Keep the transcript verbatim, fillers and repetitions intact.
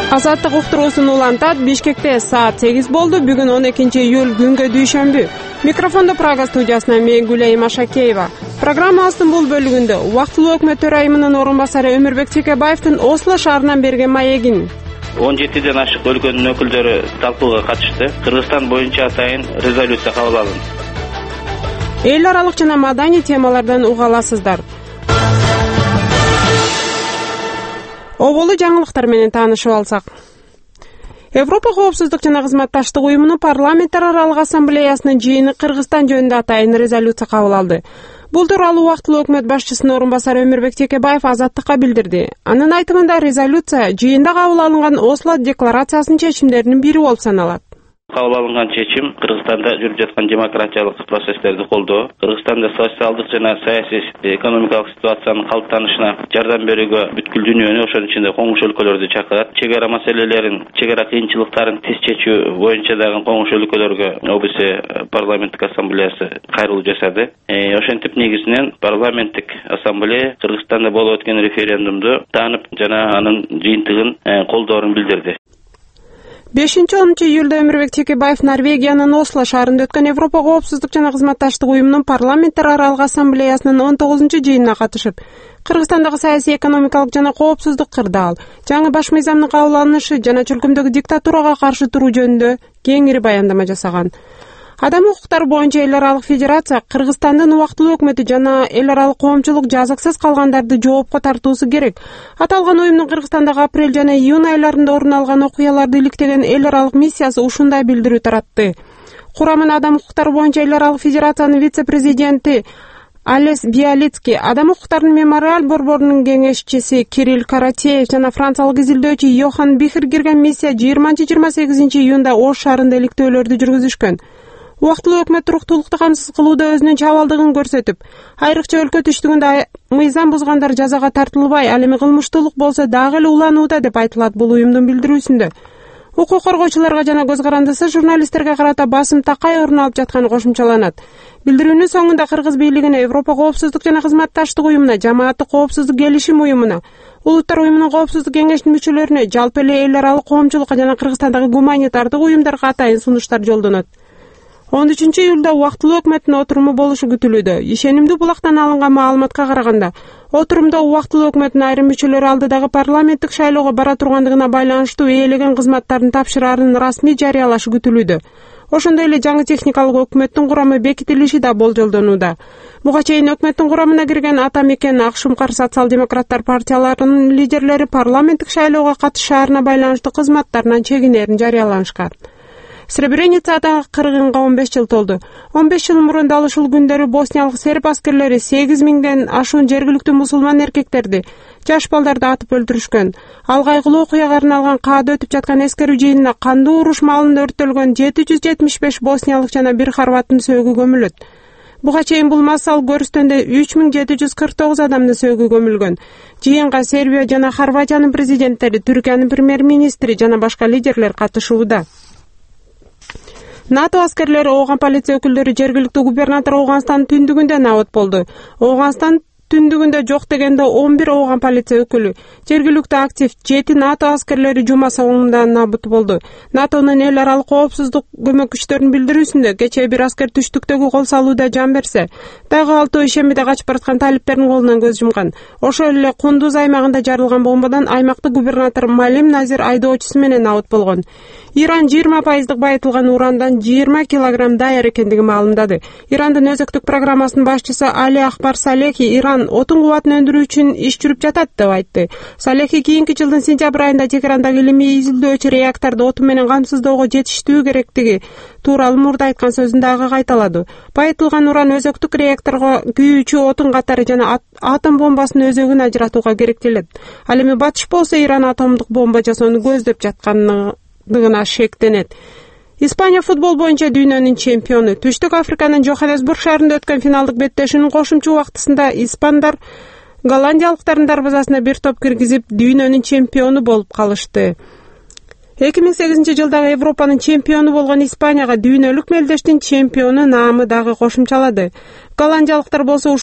Азаттык уктуруусун улантат. Бишкекте саат сегиз болду. Бүгүн он экинчи июль күнгө дүйшөмбү. Микрофондо Прага студиясынан мен Гүлайым Ашакеева. Программабыздын бул бөлүгүндө убактылуу өкмөт төрайымынын орун басары Өмүрбек Чекебаевдин Осло шаарынан берген маегин, он жетиден ашык өлкөнүн өкүлдөрү талкууга катышты. Кыргызстан боюнча атайын резолюция кабыл алынды. Эл аралык жана маданий темалардан уга аласыздар. Оболу жаңылыктар менен таанышып алсак. Европа коопсуздук жана кызматташтык уюмунун парламенттер аралык ассамблеясынын жыйыны Кыргызстан жөнүндө атайын резолюция кабыл алды. Бул тууралуу убактылуу өкмөт башчысынын орун басары Өмүрбек Чекебаев Азаттыкка билдирди. Анын айтымында резолюция жыйында кабыл алынган Осло декларациясынын чечимдеринин бири болуп саналат. Кабыл алынган чечим Кыргызстанда жүрүп жаткан демократиялык процесстерди колдоо, Кыргызстанда социалдык жана саясий экономикалык ситуациянын калыптанышына жардам берүүгө бүткүл дүйнөнү, ошонун ичинде коңуш өлкөлөрдү чакырат. Чек ара маселелерин, чек ара кыйынчылыктарын тез чечүү боюнча дагы коңуш өлкөлөргө ОБС парламенттик ассамблеясы кайрылуу жасады. Ошентип негизинен парламенттик ассамблея Кыргызстанда болуп өткөн референдумду таанып жана анын жыйынтыгын колдоорун билдирди. бешинчи онунчу июлда Өмүрбек Чекебаев Норвегиянын Осло шаарында өткөн Европа коопсуздук жана кызматташтык уюмунун парламенттер аралык ассамблеясынын он тогузунчу жыйынына катышып, Кыргызстандагы саясий экономикалык жана коопсуздук кырдаал, жаңы баш мыйзамдын кабыл алынышы жана чөлкөмдөгү диктатурага каршы туруу жөнүндө кеңири баяндама жасаган. Адам укуктары боюнча эл аралык федерация Кыргызстандын убактылуу өкмөтү жана эл аралык коомчулук жазыксыз калгандарды жоопко тартуусу керек. Аталган уюмдун Кыргызстандагы апрель жана июнь айларында орун алган окуяларды иликтеген эл аралык миссиясы ушундай билдирүү таратты. Курамына Адам укуктары боюнча эл аралык федерациянын вице-президенти Алес Биалицки, Адам укуктарынын мемориал борборунун кеңешчиси Кирилл Каратеев жана франциялык изилдөөчү Йохан Бихер кирген миссия жыйырманчы жыйырма сегизинчи июнда Ош шаарында иликтөөлөрдү жүргүзүшкөн. Убактылуу өкмөт туруктуулукту камсыз кылууда өзүнүн чабалдыгын көрсөтүп, айрыкча өлкө түштүгүндө мыйзам бузгандар жазага тартылбай, ал эми кылмыштуулук болсо дагы эле уланууда деп айтылат бул уюмдун билдирүүсүндө. Укук коргоочуларга жана көз карандысыз журналисттерге карата басым такай орун алып жатканы кошумчаланат. Билдирүүнүн соңунда кыргыз бийлигине, Европа коопсуздук жана кызматташтык уюмуна, Жамааттык коопсуздук келишим уюмуна, Улуттар уюмунун коопсуздук кеңешинин мүчөлөрүнө, жалпы эле эл аралык коомчулукка жана Кыргызстандагы гуманитардык уюмдарга атайын сунуштар жолдонот. он үчүнчү июлда убактылуу өкмөттүн отуруму болушу күтүлүүдө. Ишенимдүү булактан алынган маалыматка караганда, отурумда убактылуу өкмөттүн айрым мүчөлөрү алдыдагы парламенттик шайлоого бара тургандыгына байланыштуу ээлеген кызматтарын тапшыраарын расмий жарыялашы күтүлүүдө. Ошондой эле жаңы техникалык өкмөттүн курамы бекитилиши да болжолдонууда. Буга чейин өкмөттүн курамына кирген Ата Мекен, Ак Шумкар, социал-демократтар партияларынын лидерлери парламенттик шайлоого катышаарына байланыштуу кызматтарынан чегинерин жарыяланышкан. Сребреницада кыргынга он беш жыл толду. он беш жыл мурун дал ушул күндөрү босниялык серб аскерлери сегиз миңден ашуун жергиликтүү мусулман эркектерди, жаш балдарды атып өлтүрүшкөн. Ал кайгылуу окуяга арналган каада өтүп жаткан эскерүү жыйынына кандуу уруш маалында өрттөлгөн жети жүз жетимиш беш босниялык жана бир хорваттын сөөгү көмүлөт. Буга чейин бул массалык көрүстөндө үч миң жети жүз кырк тогуз адамдын сөөгү көмүлгөн. Жыйынга Сербия жана Хорватиянын президенттери, Түркиянын премьер-министри жана башка лидерлер катышууда. НАТО аскерлери Ооган полиция өкүлдөрү жергиликтүү губернатор Ооганстандын түндүгүндө набыт болду. Ооганстан түндүгүндө жок дегенде он бир Ооган полиция өкүлү, жергиликтүү актив жети НАТО аскерлери жума соңунда набыт болду. НАТОнун эл аралык коопсуздук көмөк күчтөрүнүн билдирүүсүндө кечээ бир аскер түштүктөгү кол салууда жан берсе, дагы алтоо ишемиде качып бараткан талиптердин колунан көз жумган. Ошол эле Кундуз аймагында жарылган бомбадан аймактык губернатор Малим Назир айдоочусу менен набыт болгон. Иран жыйырма пайыздык байытылган урандан жыйырма килограмм даяр экендиги маалымдады. Ирандын өзөктүк программасынын башчысы Али Акбар Салехи Иран отун кубатын өндүрүү үчүн иш жүрүп жатат деп айтты. Салехи кийинки жылдын сентябрь айында Тегерандагы илимий изилдөөчү реакторду отун менен камсыздоого жетиштүү керектиги тууралуу мурда айткан сөзүн дагы кайталады. Байытылган уран өзөктүк реакторго күйүүчү отун катары жана атом бомбасынын өзөгүн ажыратууга керектелет. Ал эми Батыш болсо Иран атомдук бомба жасоону көздөп жаткандыгына шектенет. Испания футбол боюнча дүйнөнүн чемпиону. Түштүк Африканын Жоханнесбург шаарында өткөн финалдык беттешүүнүн кошумчу убактысында испандар голландиялыктардын дарбазасына бир топ киргизип, дүйнөнүн чемпиону болуп калышты. эки миң сегизинчи жылдагы Европанын чемпиону болгон Испанияга дүйнөлүк мелдештин чемпиону наамы дагы кошумчалады. Голландиялыктар болсо